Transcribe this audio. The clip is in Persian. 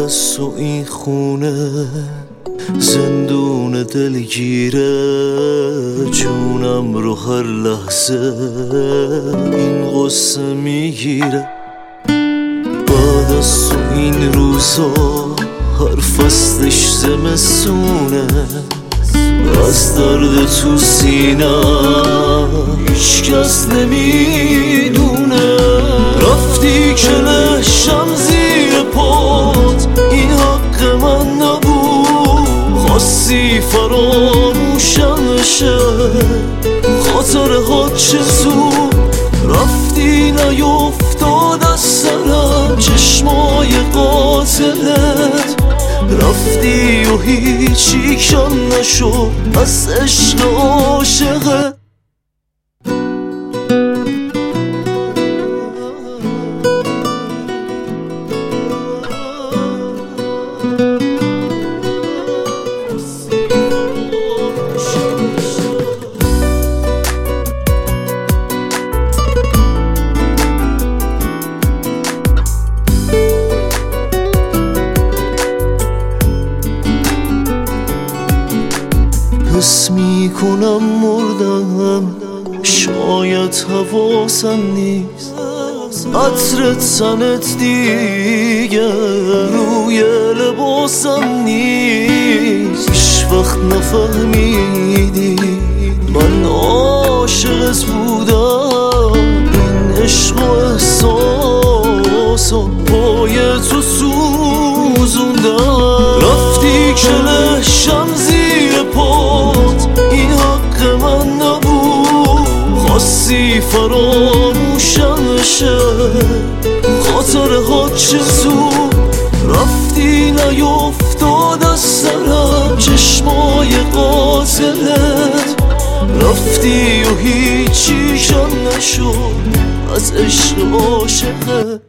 از تو این خونه زندون دلگیره، جونم رو هر لحظه این غصه میگیره. بعد از تو این روزا هر فصلش زمستونه، از درد تو سینم هیچ کس نمیدونه. رفتی که لشم زیر پات، این حق من نبود. خواستی فراموشم بشه خاطرهات چه زود. رفتی نیفتاد از سرم چشمای قاتلت، رفتی و هیچی کم نشد از عشق عاشقت. حس میکنم مردم، شاید حواسم نیست. عطر تنت دیگه روی لباسم نیست. هیچ وقت نفهمیدی من عاشقت بودم. این عشق و احساسم پای تو سوزوندم. رفتی که لشم زیر پات، این حق من نبود. خواستی فراموشم بشه خاطرهات چه زود. رفتی نیفتاد از سرم چشمای قاتلت، رفتی و هیچی کم نشد از عشق عاشقت.